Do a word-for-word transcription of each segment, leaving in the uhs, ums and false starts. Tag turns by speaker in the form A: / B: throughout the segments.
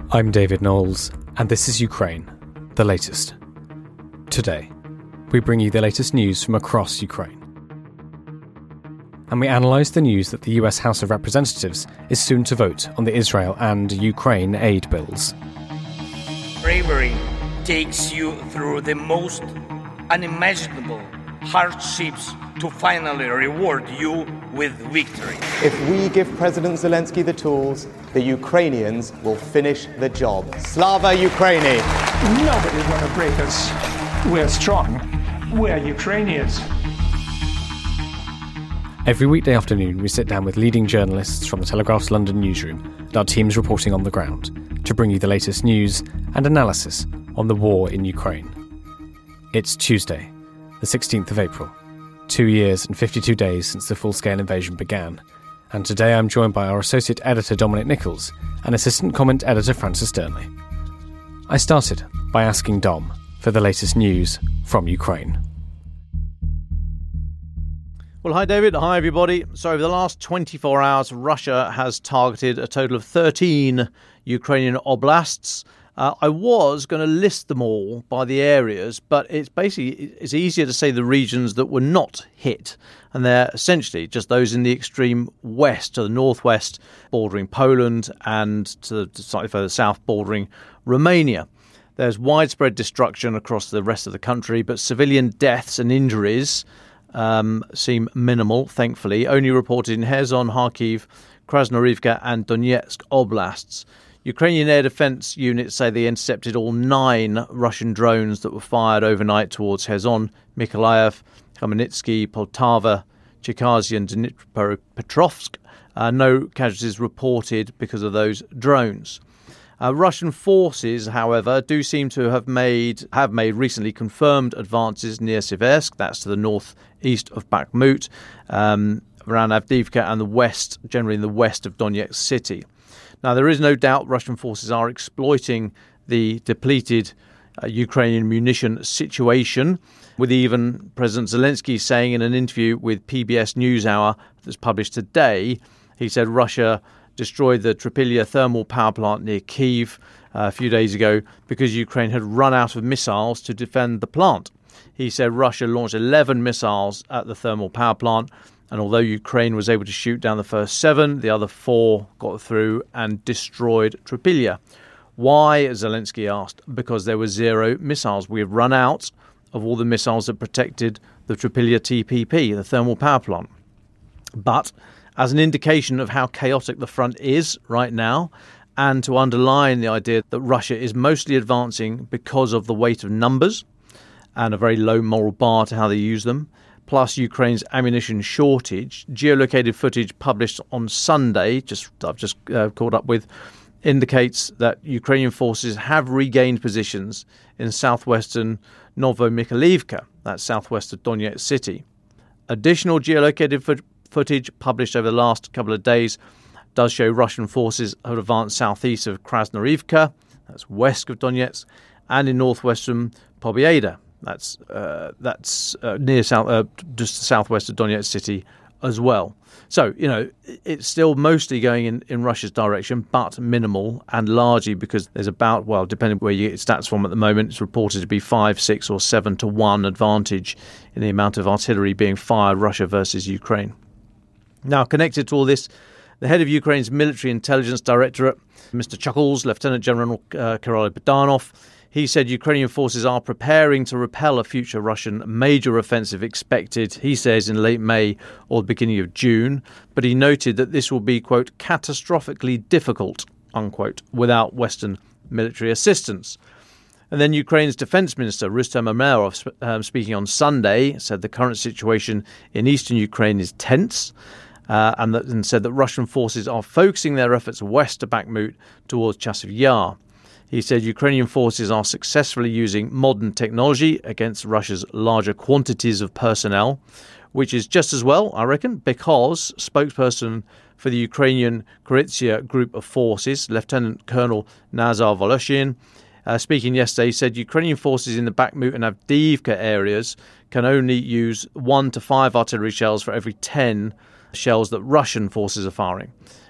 A: I'm David Knowles, and this is Ukraine, the latest. Today, we bring you the latest news from across Ukraine. And we analyse the news that the U S House of Representatives is soon to vote on the Israel and Ukraine aid bills.
B: Bravery takes you through the most unimaginable hardships to finally reward you with victory.
C: If we give President Zelensky the tools, the Ukrainians will finish the job. Slava Ukraini!
D: Nobody's going to break us. We're strong. We're Ukrainians.
A: Every weekday afternoon, we sit down with leading journalists from the Telegraph's London newsroom and our teams reporting on the ground to bring you the latest news and analysis on the war in Ukraine. It's Tuesday, the sixteenth of April, two years and fifty-two days since the full-scale invasion began, and today I'm joined by our associate editor Dominic Nichols and assistant comment editor Francis Durnley. I started by asking Dom for the latest news from Ukraine.
E: Well, hi David, hi everybody. So over the last twenty-four hours, Russia has targeted a total of thirteen Ukrainian oblasts. Uh, I was going to list them all by the areas, but it's basically it's easier to say the regions that were not hit. And they're essentially just those in the extreme west, to the northwest, bordering Poland, and to the slightly further south, bordering Romania. There's widespread destruction across the rest of the country, but civilian deaths and injuries um, seem minimal, thankfully. Only reported in Kherson, Kharkiv, Krasnoyarivka and Donetsk oblasts. Ukrainian air defence units say they intercepted all nine Russian drones that were fired overnight towards Kherson, Mykolaiv, Khmelnytsky, Poltava, Cherkasy and Dnipropetrovsk. Uh, no casualties reported because of those drones. Uh, Russian forces, however, do seem to have made have made recently confirmed advances near Siversk, that's to the northeast of Bakhmut, um, around Avdiivka and the west, generally in the west of Donetsk city. Now, there is no doubt Russian forces are exploiting the depleted uh, Ukrainian munition situation, with even President Zelensky saying in an interview with P B S NewsHour that's published today, he said Russia destroyed the Trypillia thermal power plant near Kyiv uh, a few days ago because Ukraine had run out of missiles to defend the plant. He said Russia launched eleven missiles at the thermal power plant, and although Ukraine was able to shoot down the first seven, the other four got through and destroyed Trypillia. Why, Zelensky asked? Because there were zero missiles. We have run out of all the missiles that protected the Trypillia T P P, the thermal power plant. But as an indication of how chaotic the front is right now, and to underline the idea that Russia is mostly advancing because of the weight of numbers and a very low moral bar to how they use them, plus Ukraine's ammunition shortage, geolocated footage published on Sunday, just I've just uh, caught up with, indicates that Ukrainian forces have regained positions in southwestern Novomykolaivka, that's southwest of Donetsk city. Additional geolocated fo- footage published over the last couple of days does show Russian forces have advanced southeast of Krasnoyarivka, that's west of Donetsk, and in northwestern Pobyedo. That's uh, that's uh, near south, uh, just southwest of Donetsk city as well. So, you know, it's still mostly going in, in Russia's direction, but minimal, and largely because there's about, well, depending where you get stats from at the moment, it's reported to be five, six or seven to one advantage in the amount of artillery being fired, Russia versus Ukraine. Now, connected to all this, the head of Ukraine's military intelligence directorate, Mister Chuckles, Lieutenant General uh, Kirill Budanov, he said Ukrainian forces are preparing to repel a future Russian major offensive expected, he says, in late May or the beginning of June. But he noted that this will be, quote, catastrophically difficult, unquote, without Western military assistance. And then Ukraine's defense minister, Rustem Umerov, um, speaking on Sunday, said the current situation in eastern Ukraine is tense. Uh, and, that, and said that Russian forces are focusing their efforts west to Bakhmut towards Chasiv Yar. He said Ukrainian forces are successfully using modern technology against Russia's larger quantities of personnel, which is just as well, I reckon, because spokesperson for the Ukrainian Kryzia group of forces, Lieutenant Colonel Nazar Voloshin, uh, speaking yesterday, said Ukrainian forces in the Bakhmut and Avdiivka areas can only use one to five artillery shells for every ten shells that Russian forces are firing.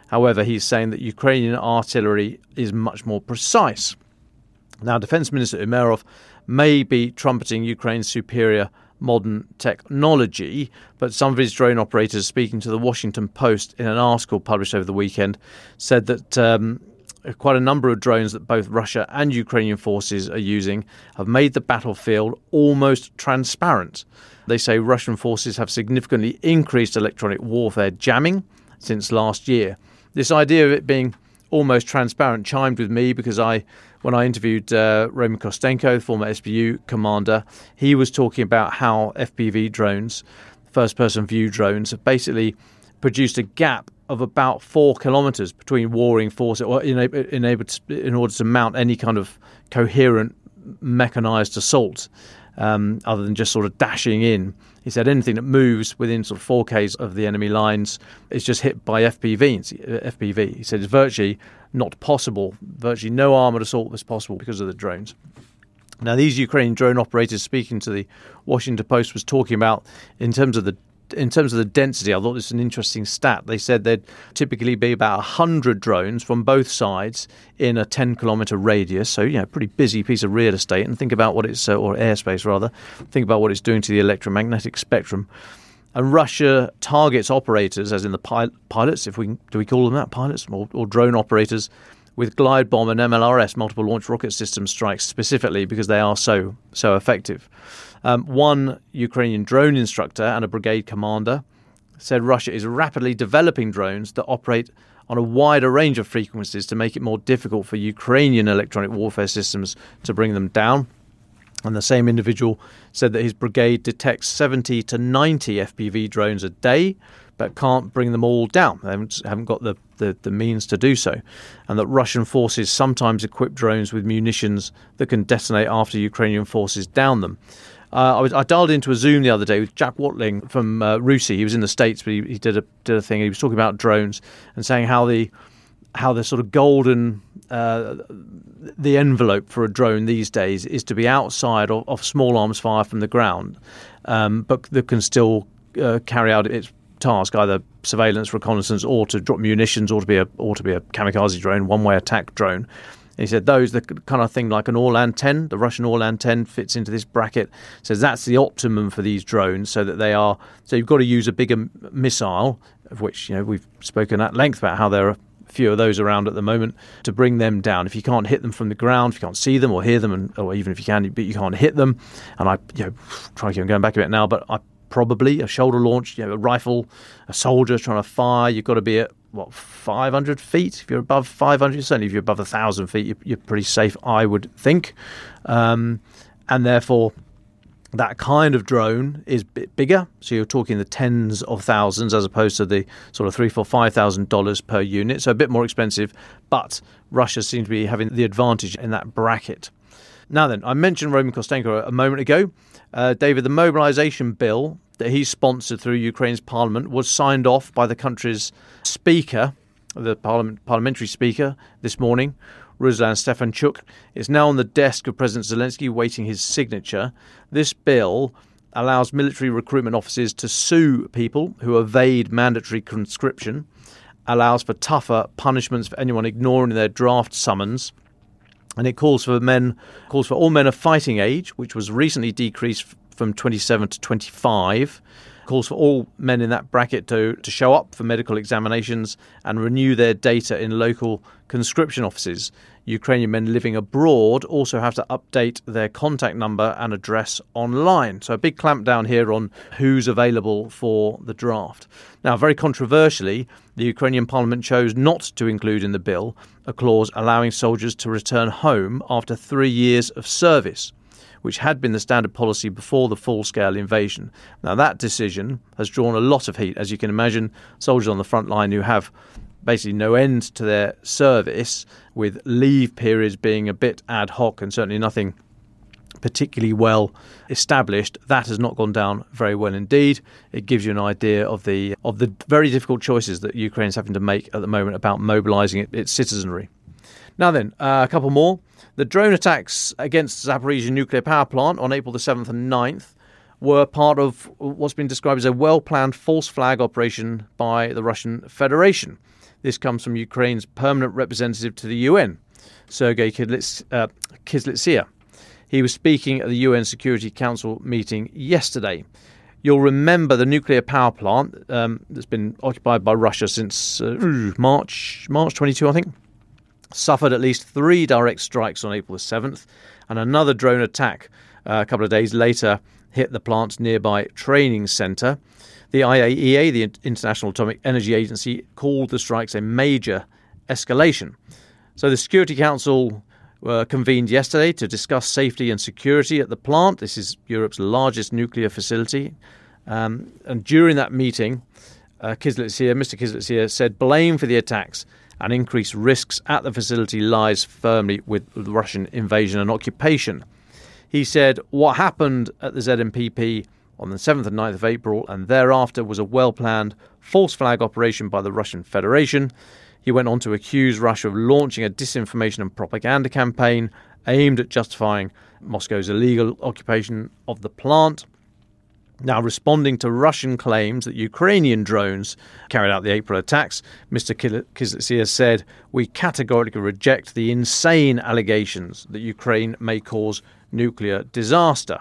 E: However, he's saying that Ukrainian artillery is much more precise. Now, Defence Minister Umerov may be trumpeting Ukraine's superior modern technology, but some of his drone operators, speaking to the Washington Post in an article published over the weekend, said that um, quite a number of drones that both Russia and Ukrainian forces are using have made the battlefield almost transparent. They say Russian forces have significantly increased electronic warfare jamming since last year. This idea of it being almost transparent chimed with me because I, when I interviewed uh, Roman Kostenko, former S B U commander, he was talking about how F P V drones, first-person view drones, have basically produced a gap of about four kilometres between warring forces, or enabled in order to mount any kind of coherent mechanised assault, um, other than just sort of dashing in. He said anything that moves within sort of four Ks of the enemy lines is just hit by F P V. F P V. He said it's virtually not possible. Virtually no armoured assault was possible because of the drones. Now, these Ukrainian drone operators speaking to the Washington Post was talking about in terms of the in terms of the density. I thought this was an interesting stat. They said there'd typically be about one hundred drones from both sides in a ten kilometre radius. So, you know, pretty busy piece of real estate. And think about what it's, uh, or airspace rather, think about what it's doing to the electromagnetic spectrum. And Russia targets operators, as in the pil- pilots, if we can, do we call them that, pilots, or, or drone operators, with glide bomb and M L R S, multiple launch rocket system strikes specifically because they are so, so effective. Um, one Ukrainian drone instructor and a brigade commander said Russia is rapidly developing drones that operate on a wider range of frequencies to make it more difficult for Ukrainian electronic warfare systems to bring them down. And the same individual said that his brigade detects seventy to ninety F P V drones a day, but can't bring them all down. They haven't, haven't got the, the, the means to do so. And that Russian forces sometimes equip drones with munitions that can detonate after Ukrainian forces down them. Uh, I, was, I dialed into a Zoom the other day with Jack Watling from uh, RUSI. He was in the States, but he, he did a did a thing. He was talking about drones and saying how the how the sort of golden uh, the envelope for a drone these days is to be outside of, of small arms fire from the ground, um, but that can still uh, carry out its task, either surveillance, reconnaissance, or to drop munitions, or to be a or to be a kamikaze drone, one way attack drone. He said those, the kind of thing like an Orlan ten, the Russian Orlan ten fits into this bracket. Says that's the optimum for these drones, so that they are. So you've got to use a bigger missile, of which, you know, we've spoken at length about how there are a few of those around at the moment, to bring them down. If you can't hit them from the ground, if you can't see them or hear them, and or even if you can, but you can't hit them. And I, you know, try to going back a bit now, but I probably a shoulder launch, you know, a rifle, a soldier trying to fire. You've got to be at what, five hundred feet? If you're above five hundred, certainly if you're above one thousand feet, you're, you're pretty safe, I would think. Um, and therefore, that kind of drone is a bit bigger. So you're talking the tens of thousands as opposed to the sort of three, four, five thousand dollars per unit. So a bit more expensive. But Russia seems to be having the advantage in that bracket. Now then, I mentioned Roman Kostenko a moment ago. Uh, David, the mobilisation bill that he sponsored through Ukraine's parliament was signed off by the country's speaker, the parliament, parliamentary speaker, this morning, Ruslan Stefanchuk. It's now on the desk of President Zelensky waiting his signature. This bill allows military recruitment officers to sue people who evade mandatory conscription, allows for tougher punishments for anyone ignoring their draft summons, and it calls for men, calls for all men of fighting age, which was recently decreased from twenty-seven to twenty-five, calls for all men in that bracket to, to show up for medical examinations and renew their data in local conscription offices. Ukrainian men living abroad also have to update their contact number and address online. So a big clampdown here on who's available for the draft. Now, very controversially, the Ukrainian parliament chose not to include in the bill a clause allowing soldiers to return home after three years of service, which had been the standard policy before the full-scale invasion. Now, that decision has drawn a lot of heat. As you can imagine, soldiers on the front line who have basically no end to their service, with leave periods being a bit ad hoc and certainly nothing particularly well established, that has not gone down very well indeed. It gives you an idea of the of the very difficult choices that Ukraine is having to make at the moment about mobilising it, its citizenry. Now then, uh, a couple more. The drone attacks against Zaporizhzhia nuclear power plant on April the seventh and ninth were part of what's been described as a well-planned false flag operation by the Russian Federation. This comes from Ukraine's permanent representative to the U N, Sergei Kizlyts, uh, Kizlytsia. He was speaking at the U N Security Council meeting yesterday. You'll remember the nuclear power plant um, that's been occupied by Russia since uh, March March twenty-two, I think, suffered at least three direct strikes on April the seventh, and another drone attack uh, a couple of days later hit the plant's nearby training centre. The I A E A, the International Atomic Energy Agency, called the strikes a major escalation. So the Security Council uh, convened yesterday to discuss safety and security at the plant. This is Europe's largest nuclear facility. Um, and during that meeting, uh, Kizlytsia, Mister Kizlytsia said blame for the attacks and increased risks at the facility lies firmly with the Russian invasion and occupation. He said what happened at the Z M P P on the seventh and ninth of April and thereafter was a well-planned false flag operation by the Russian Federation. He went on to accuse Russia of launching a disinformation and propaganda campaign aimed at justifying Moscow's illegal occupation of the plant. Now, responding to Russian claims that Ukrainian drones carried out the April attacks, Mister Kizlytsia said, "We categorically reject the insane allegations that Ukraine may cause nuclear disaster."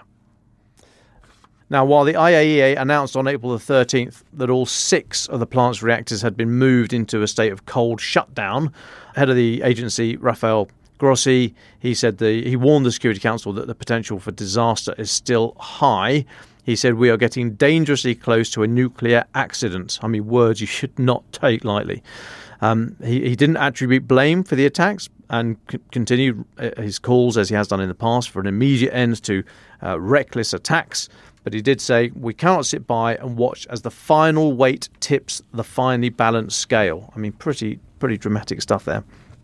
E: Now, while the I A E A announced on April the thirteenth that all six of the plant's reactors had been moved into a state of cold shutdown, head of the agency, Rafael Grossi, he said the, he warned the Security Council that the potential for disaster is still high. He said, "We are getting dangerously close to a nuclear accident." I mean, words you should not take lightly. Um, he, he didn't attribute blame for the attacks and c- continued his calls, as he has done in the past, for an immediate end to uh, reckless attacks. But he did say, "We cannot sit by and watch as the final weight tips the finely balanced scale." I mean, pretty, pretty dramatic stuff there.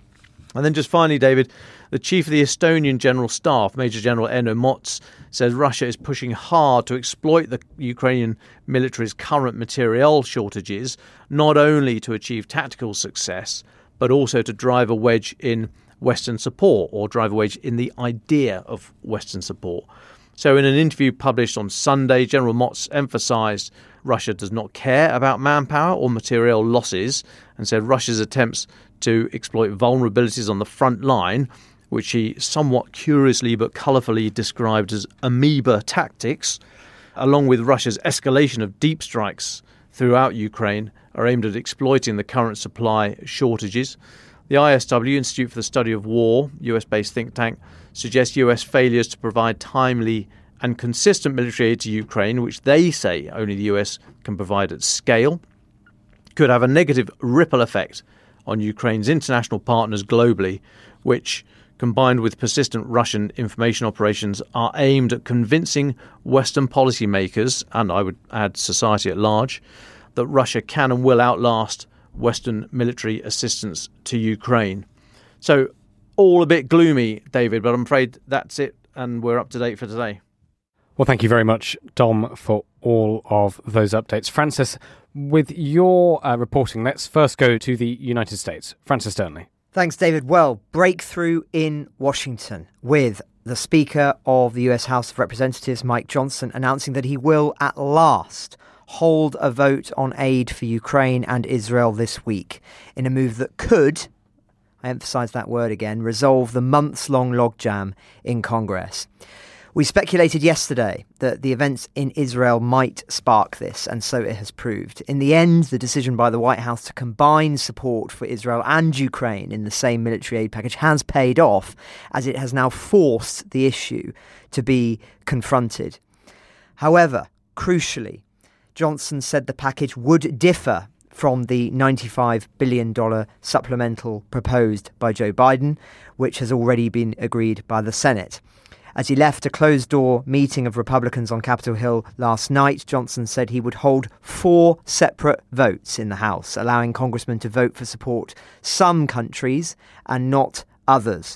E: And then just finally, David, the chief of the Estonian General Staff, Major General Enno Mots, says Russia is pushing hard to exploit the Ukrainian military's current materiel shortages, not only to achieve tactical success, but also to drive a wedge in Western support, or drive a wedge in the idea of Western support. So in an interview published on Sunday, General Mots emphasised Russia does not care about manpower or materiel losses, and said Russia's attempts to exploit vulnerabilities on the front line, which he somewhat curiously but colourfully described as amoeba tactics, along with Russia's escalation of deep strikes throughout Ukraine, are aimed at exploiting the current supply shortages. The I S W, Institute for the Study of War, U S-based think tank, suggests U S failures to provide timely and consistent military aid to Ukraine, which they say only the U S can provide at scale, could have a negative ripple effect on Ukraine's international partners globally, which, combined with persistent Russian information operations, are aimed at convincing Western policymakers, and I would add society at large, that Russia can and will outlast Western military assistance to Ukraine. So, all a bit gloomy, David, but I'm afraid that's it, and we're up to date for today.
A: Well, thank you very much, Dom, for all of those updates. Francis, with your uh, reporting, let's first go to the United States. Francis Sternley.
F: Thanks, David. Well, breakthrough in Washington with the Speaker of the U S House of Representatives, Mike Johnson, announcing that he will at last hold a vote on aid for Ukraine and Israel this week, in a move that could, I emphasise that word again, resolve the months-long logjam in Congress. We speculated yesterday that the events in Israel might spark this, and so it has proved. In the end, the decision by the White House to combine support for Israel and Ukraine in the same military aid package has paid off, as it has now forced the issue to be confronted. However, crucially, Johnson said the package would differ from the ninety-five billion dollars supplemental proposed by Joe Biden, which has already been agreed by the Senate. As he left a closed-door meeting of Republicans on Capitol Hill last night, Johnson said he would hold four separate votes in the House, allowing congressmen to vote for support some countries and not others.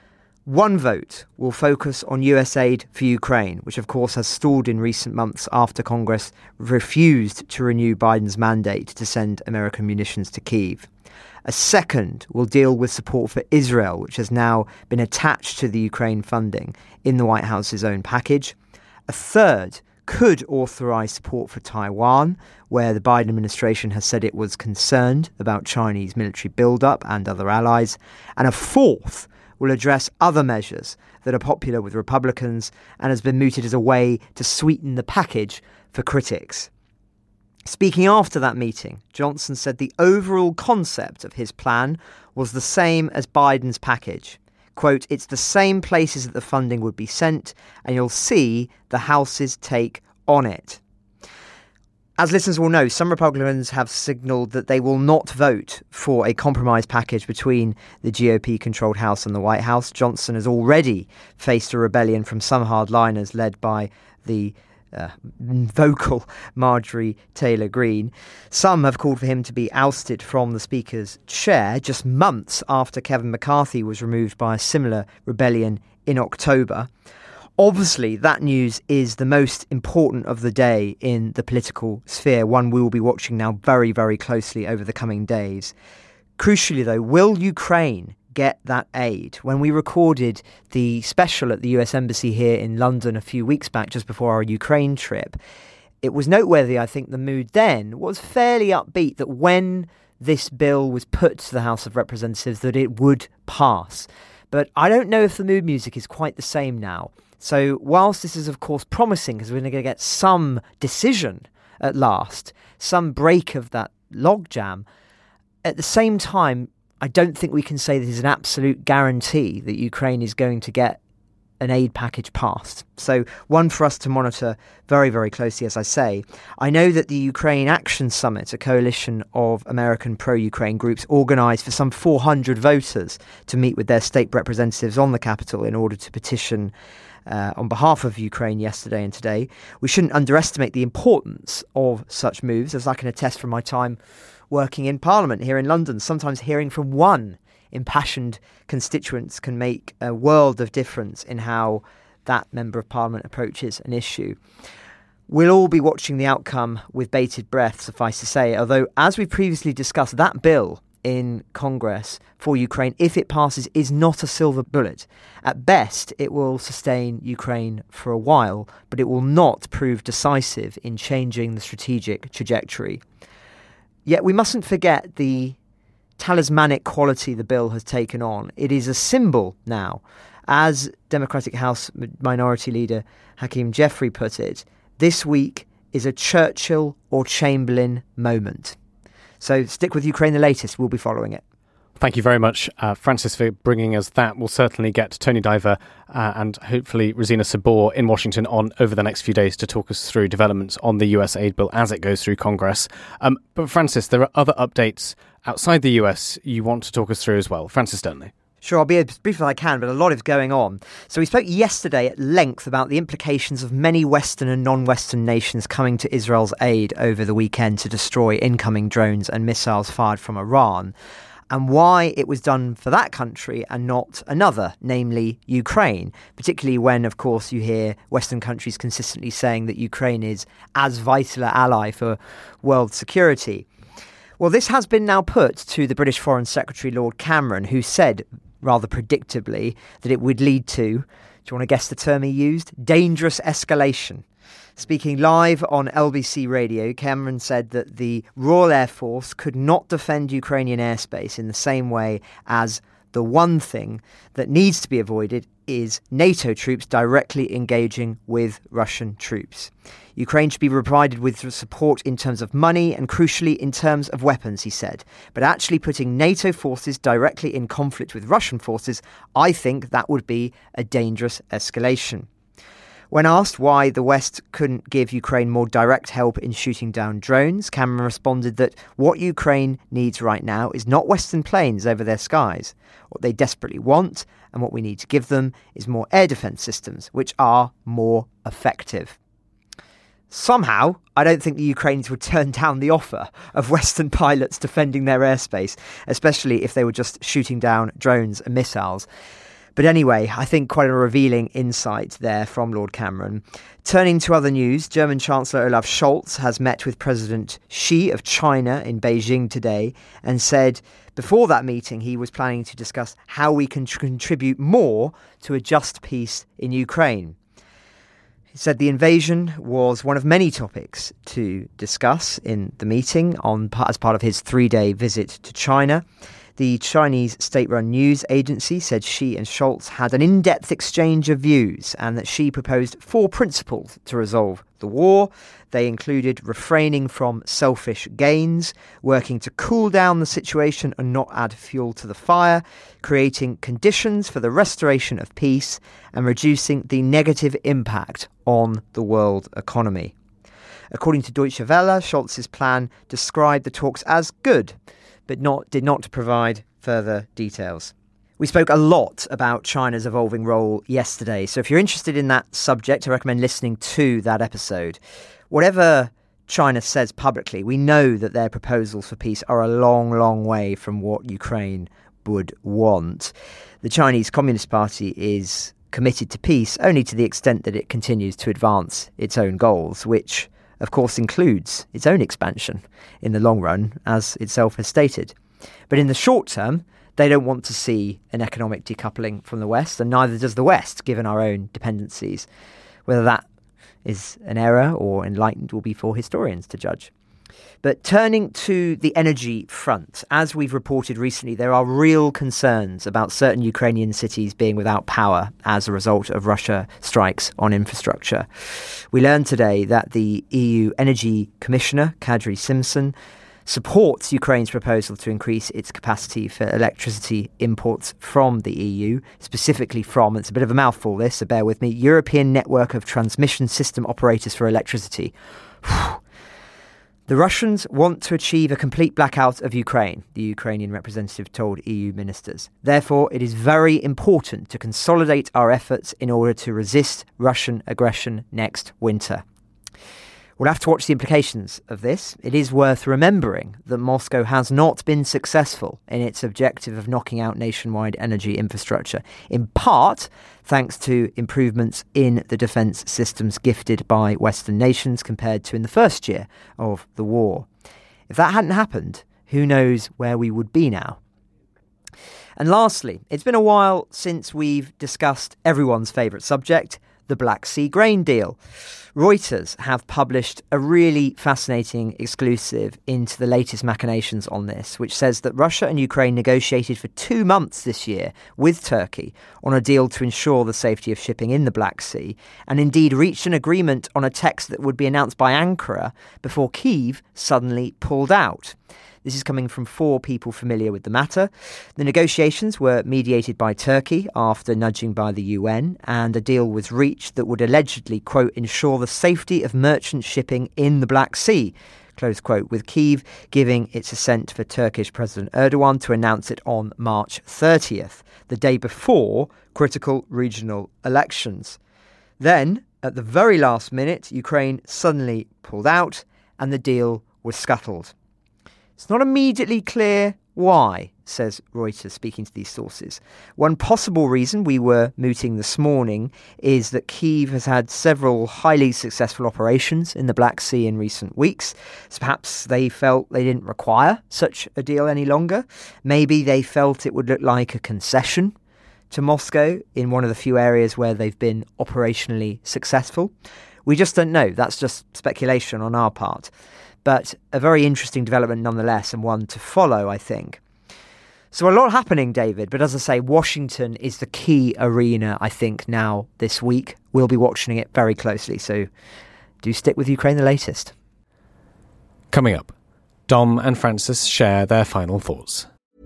F: One vote will focus on U S aid for Ukraine, which of course has stalled in recent months after Congress refused to renew Biden's mandate to send American munitions to Kyiv. A second will deal with support for Israel, which has now been attached to the Ukraine funding in the White House's own package. A third could authorise support for Taiwan, where the Biden administration has said it was concerned about Chinese military build-up and other allies. And a fourth will address other measures that are popular with Republicans and has been mooted as a way to sweeten the package for critics. Speaking after that meeting, Johnson said the overall concept of his plan was the same as Biden's package. Quote, "It's the same places that the funding would be sent, and you'll see the House's take on it." As listeners will know, some Republicans have signalled that they will not vote for a compromise package between the G O P-controlled House and the White House. Johnson has already faced a rebellion from some hardliners led by the uh, vocal Marjorie Taylor Greene. Some have called for him to be ousted from the Speaker's chair just months after Kevin McCarthy was removed by a similar rebellion in October. Obviously, that news is the most important of the day in the political sphere, one we will be watching now very, very closely over the coming days. Crucially, though, will Ukraine get that aid? When we recorded the special at the U S Embassy here in London a few weeks back, just before our Ukraine trip, it was noteworthy, I think, the mood then was fairly upbeat that when this bill was put to the House of Representatives, that it would pass. But I don't know if the mood music is quite the same now. So whilst this is, of course, promising, because we're going to get some decision at last, some break of that logjam, at the same time, I don't think we can say this is an absolute guarantee that Ukraine is going to get an aid package passed. So one for us to monitor very, very closely, as I say. I know that the Ukraine Action Summit, a coalition of American pro-Ukraine groups, organised for some four hundred voters to meet with their state representatives on the Capitol in order to petition Uh, on behalf of Ukraine yesterday and today. We shouldn't underestimate the importance of such moves, as I can attest from my time working in Parliament here in London. Sometimes hearing from one impassioned constituent can make a world of difference in how that Member of Parliament approaches an issue. We'll all be watching the outcome with bated breath, suffice to say, although, as we previously discussed, that bill in Congress for Ukraine, if it passes, is not a silver bullet. At best, it will sustain Ukraine for a while, but it will not prove decisive in changing the strategic trajectory. Yet we mustn't forget the talismanic quality the bill has taken on. It is a symbol now. As Democratic House Minority Leader Hakeem Jeffrey put it, this week is a Churchill or Chamberlain moment. So stick with Ukraine the latest. We'll be following it.
A: Thank you very much, uh, Francis, for bringing us that. We'll certainly get Tony Diver uh, and hopefully Rosina Sabor in Washington on over the next few days to talk us through developments on the U S aid bill as it goes through Congress. Um, but Francis, there are other updates outside the U S you want to talk us through as well. Francis Sternley.
F: Sure, I'll be as brief as I can, but a lot is going on. So we spoke yesterday at length about the implications of many Western and non-Western nations coming to Israel's aid over the weekend to destroy incoming drones and missiles fired from Iran, and why it was done for that country and not another, namely Ukraine, particularly when, of course, you hear Western countries consistently saying that Ukraine is as vital an ally for world security. Well, this has been now put to the British Foreign Secretary Lord Cameron, who said rather predictably that it would lead to, do you want to guess the term he used? Dangerous escalation. Speaking live on L B C Radio, Cameron said that the Royal Air Force could not defend Ukrainian airspace in the same way as the one thing that needs to be avoided is NATO troops directly engaging with Russian troops. Ukraine should be provided with support in terms of money and, crucially, in terms of weapons, he said. But actually putting NATO forces directly in conflict with Russian forces, I think that would be a dangerous escalation. When asked why the West couldn't give Ukraine more direct help in shooting down drones, Cameron responded that what Ukraine needs right now is not Western planes over their skies. What they desperately want and what we need to give them is more air defence systems, which are more effective. Somehow, I don't think the Ukrainians would turn down the offer of Western pilots defending their airspace, especially if they were just shooting down drones and missiles. But anyway, I think quite a revealing insight there from Lord Cameron. Turning to other news, German Chancellor Olaf Scholz has met with President Xi of China in Beijing today and said before that meeting he was planning to discuss how we can tr- contribute more to a just peace in Ukraine. He said the invasion was one of many topics to discuss in the meeting on as part of his three-day visit to China. The Chinese state-run news agency said Xi and Scholz had an in-depth exchange of views and that Xi proposed four principles to resolve the war. They included refraining from selfish gains, working to cool down the situation and not add fuel to the fire, creating conditions for the restoration of peace, and reducing the negative impact on the world economy. According to Deutsche Welle, Scholz's plan described the talks as good, but not did not provide further details. We spoke a lot about China's evolving role yesterday, so if you're interested in that subject, I recommend listening to that episode. Whatever China says publicly, we know that their proposals for peace are a long, long way from what Ukraine would want. The Chinese Communist Party is committed to peace only to the extent that it continues to advance its own goals, which of course includes its own expansion in the long run, as itself has stated. But in the short term, they don't want to see an economic decoupling from the West, and neither does the West, given our own dependencies. Whether that is an error or enlightened will be for historians to judge. But turning to the energy front, as we've reported recently, there are real concerns about certain Ukrainian cities being without power as a result of Russia strikes on infrastructure. We learned today that the E U Energy Commissioner, Kadri Simson, supports Ukraine's proposal to increase its capacity for electricity imports from the E U, specifically from, it's a bit of a mouthful this, so bear with me, European Network of Transmission System Operators for Electricity. The Russians want to achieve a complete blackout of Ukraine, the Ukrainian representative told E U ministers. Therefore, it is very important to consolidate our efforts in order to resist Russian aggression next winter. We'll have to watch the implications of this. It is worth remembering that Moscow has not been successful in its objective of knocking out nationwide energy infrastructure, in part thanks to improvements in the defence systems gifted by Western nations compared to in the first year of the war. If that hadn't happened, who knows where we would be now? And lastly, it's been a while since we've discussed everyone's favourite subject, the Black Sea grain deal. Reuters have published a really fascinating exclusive into the latest machinations on this, which says that Russia and Ukraine negotiated for two months this year with Turkey on a deal to ensure the safety of shipping in the Black Sea, and indeed reached an agreement on a text that would be announced by Ankara before Kyiv suddenly pulled out. This is coming from four people familiar with the matter. The negotiations were mediated by Turkey after nudging by the U N, and a deal was reached that would allegedly, quote, ensure the safety of merchant shipping in the Black Sea, close quote, with Kyiv giving its assent for Turkish President Erdogan to announce it on March thirtieth, the day before critical regional elections. Then, at the very last minute, Ukraine suddenly pulled out and the deal was scuttled. It's not immediately clear why, says Reuters, speaking to these sources. One possible reason we were mooting this morning is that Kyiv has had several highly successful operations in the Black Sea in recent weeks. So perhaps they felt they didn't require such a deal any longer. Maybe they felt it would look like a concession to Moscow in one of the few areas where they've been operationally successful. We just don't know. That's just speculation on our part. But a very interesting development nonetheless, and one to follow, I think. So a lot happening, David, but as I say, Washington is the key arena, I think, now this week. We'll be watching it very closely, so do stick with Ukraine the latest.
A: Coming up, Dom and Francis share their final thoughts.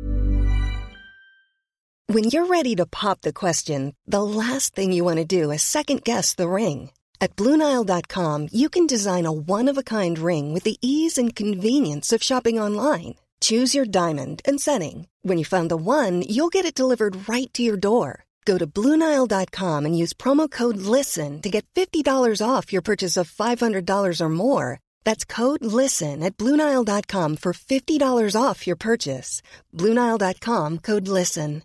G: When you're ready to pop the question, the last thing you want to do is second-guess the ring. At Blue Nile dot com, you can design a one-of-a-kind ring with the ease and convenience of shopping online. Choose your diamond and setting. When you find the one, you'll get it delivered right to your door. Go to Blue Nile dot com and use promo code LISTEN to get fifty dollars off your purchase of five hundred dollars or more. That's code LISTEN at Blue Nile dot com for fifty dollars off your purchase. Blue Nile dot com, code LISTEN.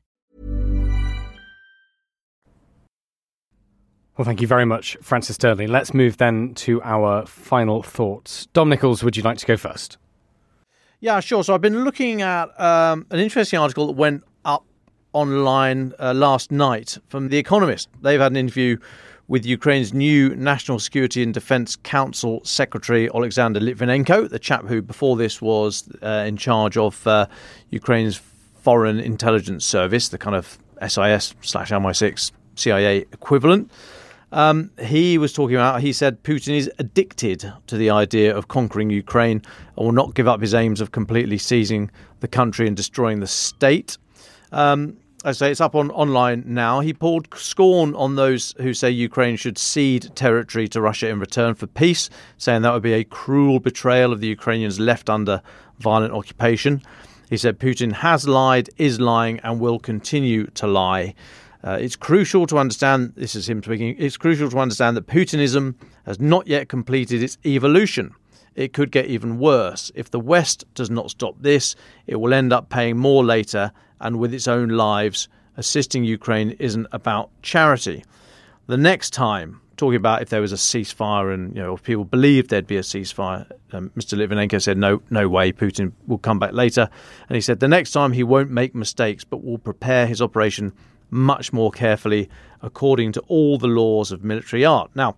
A: Well, thank you very much, Francis Dearley. Let's move then to our final thoughts. Dom Nichols, would you like to go first?
E: Yeah, sure. So I've been looking at um, an interesting article that went up online uh, last night from The Economist. They've had an interview with Ukraine's new National Security and Defence Council Secretary, Alexander Litvinenko, the chap who before this was uh, in charge of uh, Ukraine's Foreign Intelligence Service, the kind of S I S slash M I six C I A equivalent. Um, he was talking about, he said Putin is addicted to the idea of conquering Ukraine and will not give up his aims of completely seizing the country and destroying the state. Um, I say it's up on online now. He poured scorn on those who say Ukraine should cede territory to Russia in return for peace, saying that would be a cruel betrayal of the Ukrainians left under violent occupation. He said Putin has lied, is lying, and will continue to lie. Uh, it's crucial to understand, this is him speaking, it's crucial to understand that Putinism has not yet completed its evolution. It could get even worse. If the West does not stop this, it will end up paying more later, and with its own lives. Assisting Ukraine isn't about charity. The next time, talking about if there was a ceasefire and, you know, if people believed there'd be a ceasefire, um, Mister Litvinenko said, no, no way, Putin will come back later. And he said the next time he won't make mistakes, but will prepare his operation much more carefully according to all the laws of military art. Now,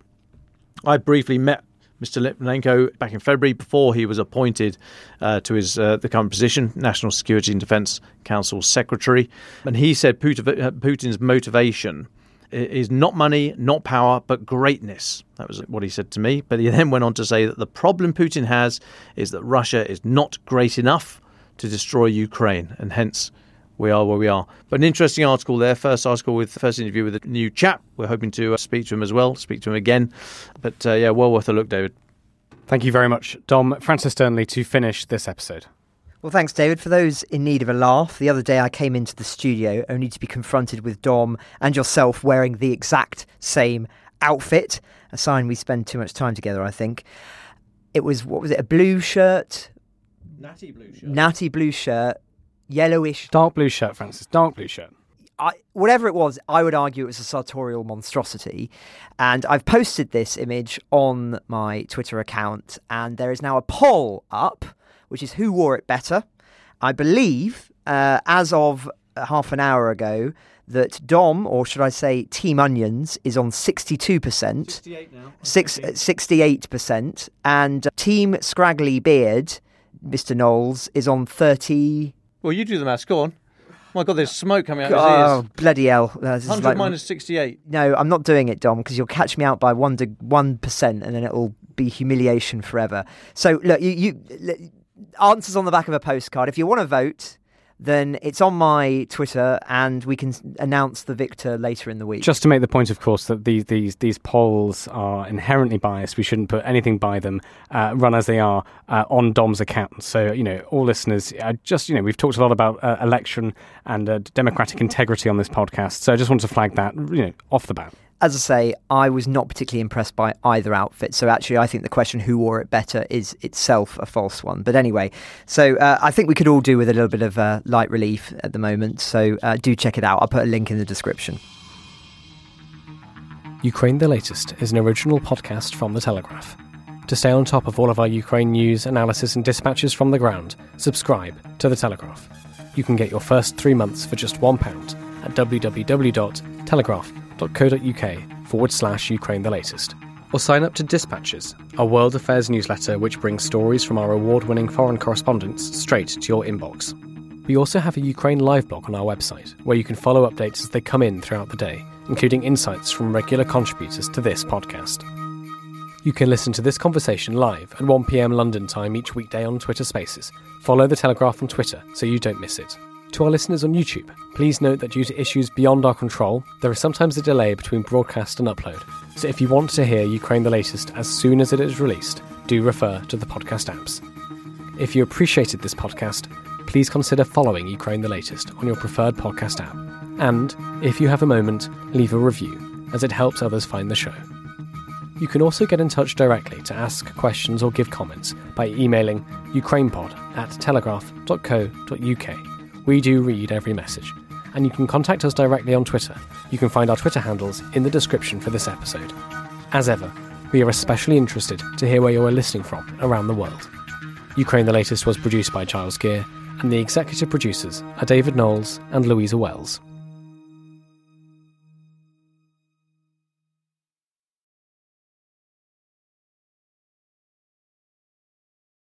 E: I briefly met Mister Litvinenko back in February before he was appointed uh, to his uh, the current position, National Security and Defence Council Secretary. And he said Putin's motivation is not money, not power, but greatness. That was what he said to me. But he then went on to say that the problem Putin has is that Russia is not great enough to destroy Ukraine, and hence we are where we are. But an interesting article there. First article with first interview with a new chap. We're hoping to uh, speak to him as well, speak to him again. But uh, yeah, well worth a look, David.
A: Thank you very much, Dom. Francis Sternley to finish this episode.
F: Well, thanks, David. For those in need of a laugh, the other day I came into the studio only to be confronted with Dom and yourself wearing the exact same outfit, a sign we spend too much time together, I think. It was, what was it, a blue shirt?
E: Natty blue shirt.
F: Natty blue shirt. Yellowish.
A: Dark blue shirt, Francis. Dark blue shirt.
F: I, whatever it was, I would argue it was a sartorial monstrosity. And I've posted this image on my Twitter account, and there is now a poll up, which is who wore it better. I believe, uh, as of half an hour ago, that Dom, or should I say Team Onions, is on sixty-two percent.
E: sixty-eight now.
F: Six, sixty-eight percent. And Team Scraggly Beard, Mister Knowles, is on thirty...
E: Well, you do the maths. Go on. Oh my God, there's smoke coming out of
F: oh,
E: his ears.
F: Bloody hell. Uh, this
E: one hundred
F: is like,
E: minus sixty-eight.
F: No, I'm not doing it, Dom, because you'll catch me out by one to one percent, and then it'll be humiliation forever. So, look, you, you answers on the back of a postcard. If you want to vote, then it's on my Twitter, and we can announce the victor later in the week.
A: Just to make the point, of course, that these these these polls are inherently biased. We shouldn't put anything by them, uh, run as they are, uh, on Dom's account. So, you know, all listeners, uh, just, you know, we've talked a lot about uh, election and uh, democratic integrity on this podcast. So I just wanted to flag that, you know, off the bat.
F: As I say, I was not particularly impressed by either outfit. So actually, I think the question who wore it better is itself a false one. But anyway, so uh, I think we could all do with a little bit of uh, light relief at the moment. So uh, do check it out. I'll put a link in the description.
A: Ukraine the Latest is an original podcast from The Telegraph. To stay on top of all of our Ukraine news, analysis and dispatches from the ground, subscribe to The Telegraph. You can get your first three months for just one pound at www.telegraph.co.uk forward slash Ukraine the Latest. Or sign up to Dispatches, our world affairs newsletter which brings stories from our award-winning foreign correspondents straight to your inbox. We also have a Ukraine live blog on our website, where you can follow updates as they come in throughout the day, including insights from regular contributors to this podcast. You can listen to this conversation live at one p.m. London time each weekday on Twitter Spaces. Follow The Telegraph on Twitter so you don't miss it. To our listeners on YouTube, please note that due to issues beyond our control, there is sometimes a delay between broadcast and upload. So if you want to hear Ukraine the Latest as soon as it is released, do refer to the podcast apps. If you appreciated this podcast, please consider following Ukraine the Latest on your preferred podcast app. And, if you have a moment, leave a review, as it helps others find the show. You can also get in touch directly to ask questions or give comments by emailing ukrainepod at telegraph dot co dot uk. We do read every message. And you can contact us directly on Twitter. You can find our Twitter handles in the description for this episode. As ever, we are especially interested to hear where you are listening from around the world. Ukraine the Latest was produced by Giles Gear, and the executive producers are David Knowles and Louisa Wells.